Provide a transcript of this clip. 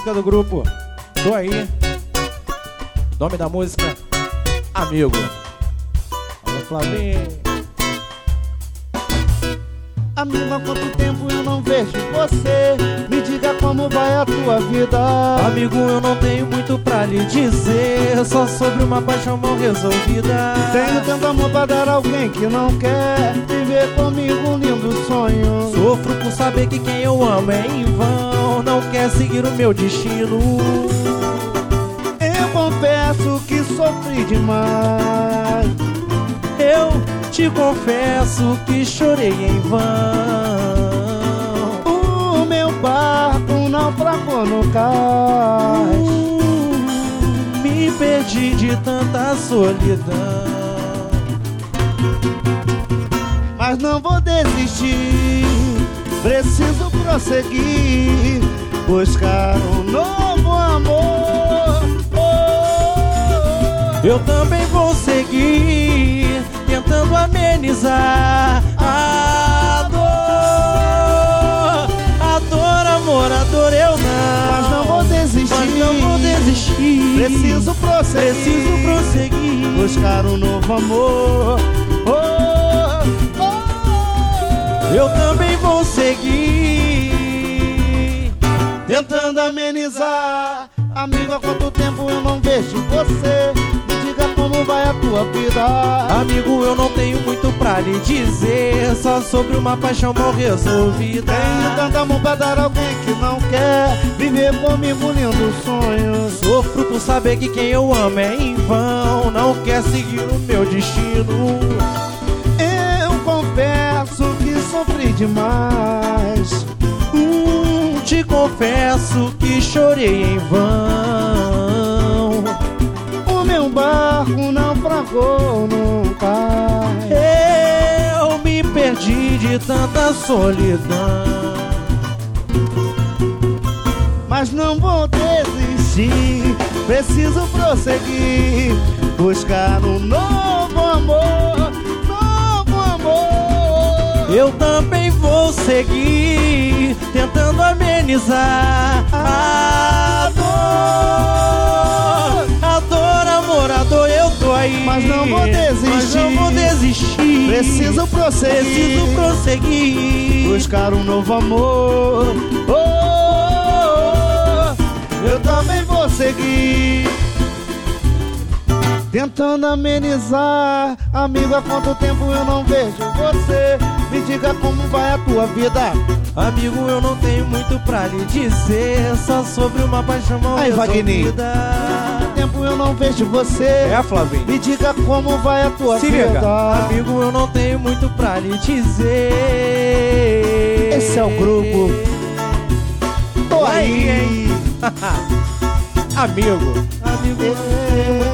música do grupo Tô Aí. Nome da música, Amigo. Alô, Flavinho. Amigo, há quanto tempo eu não vejo você? Me diga como vai a tua vida. Amigo, eu não tenho muito pra lhe dizer, só sobre uma paixão mal resolvida. Tenho tanto amor pra dar a alguém que não quer viver comigo um lindo sonho. Sofro por saber que quem eu amo é em vão, não quer seguir o meu destino. Eu confesso que sofri demais. Eu te confesso que chorei em vão. O meu barco naufragou no cais. Me perdi de tanta solidão. Mas não vou desistir, preciso prosseguir, buscar um novo amor. Eu também vou seguir, tentando amenizar a dor, amor, a dor eu não. Mas não vou desistir, preciso prosseguir, buscar um novo amor. Eu também vou seguir, tentando amenizar. Amigo, há quanto tempo eu não vejo você? Me diga como vai a tua vida. Amigo, eu não tenho muito pra lhe dizer, só sobre uma paixão mal resolvida. Tenho tanta mão pra dar a alguém que não quer viver comigo um lindo sonho. Sofro por saber que quem eu amo é em vão, não quer seguir o meu destino. Eu confesso que sofri demais. Te confesso que chorei em vão. O meu barco naufragou no cais. Eu me perdi de tanta solidão. Mas não vou desistir, preciso prosseguir, buscar um novo amor, novo amor. Eu também vou seguir, tentando amenizar a dor, amor, a dor eu tô aí. Mas não vou desistir, preciso prosseguir, buscar um novo amor. Eu também vou seguir, tentando amenizar. Amigo, há quanto tempo eu não vejo você? Me diga como vai a tua vida. Amigo, eu não tenho muito pra lhe dizer, só sobre uma paixão mal resolvida. Há quanto tempo eu não vejo você? É, Flavinho. Me diga como vai a tua vida. Amigo, eu não tenho muito pra lhe dizer. Esse é o grupo Tô Aí. Amigo, Amigo.